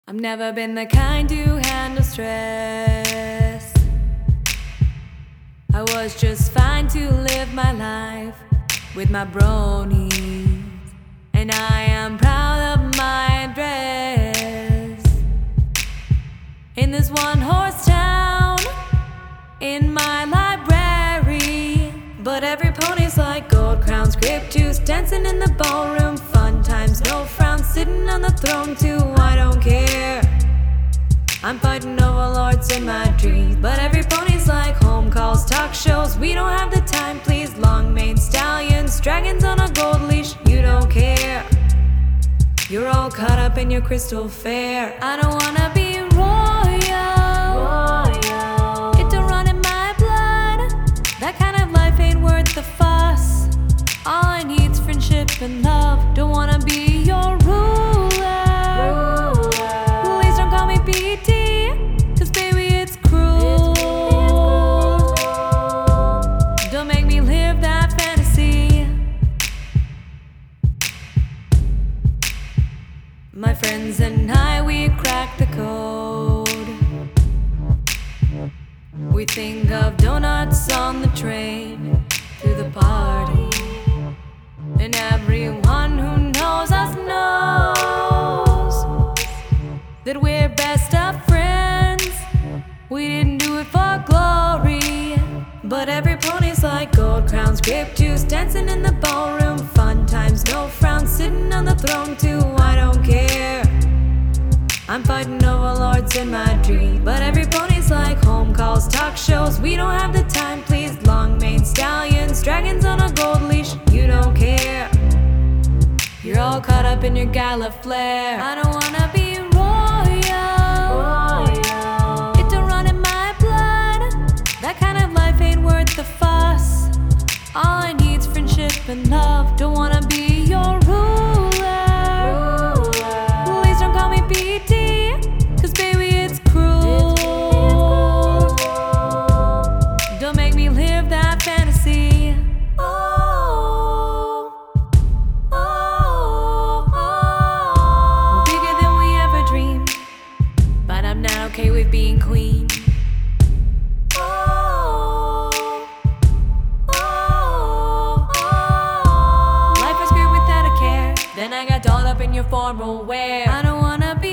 I've never been the kind to handle stress. I was just fine to live my life with my bronies, and I am proud of my dress. In this one-horse town, in my library, but every pony's like gold crowns, grape juice, dancing in the ballroom, fun times, no frowns, sitting on the throne too. I don't care. I'm fighting overlords in my dreams, but every pony's like home calls, talk shows. We don't have the time, please. Long-maned stallions, dragons on a gold leash. You don't care. You're all caught up in your crystal fair. I don't wanna be royal. It don't run in my blood. That kind of life ain't worth the fuss. All I need's friendship and love. Don't wanna be your ruler. Please don't call me BT, 'cause baby it's cruel. Don't make me live that fantasy. My friends and I, we cracked the code. We think of donuts on the train to the party, and everyone who knows us knows that we're best of friends. We didn't do it for glory, but every pony's like gold crowns, grape juice, dancing in the ballroom, fun times, no frowns, sitting on the throne too. I don't care. I'm fighting overlords in my dream, but every pony's like home calls, talk shows. We don't have the time, please. Long-maned stallions, dragons on a gold leash. You don't care. You're all caught up in your gala flair. I don't wanna be royal. It don't run in my blood. That kind of life ain't worth the fuss. All I need's friendship and love. Don't wanna be your ruler. Please don't call me BT, 'cause baby it's cruel. Don't make me live that fantasy. We're bigger than we ever dreamed, but I'm not okay with being queen. Life was great without a care. Then I got dolled up in your formal wear. I don't wanna be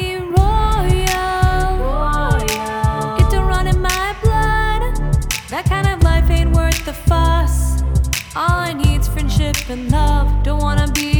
royal. It don't run in my blood. That kind of life ain't worth the fuss. All I need's friendship and love. Don't wanna be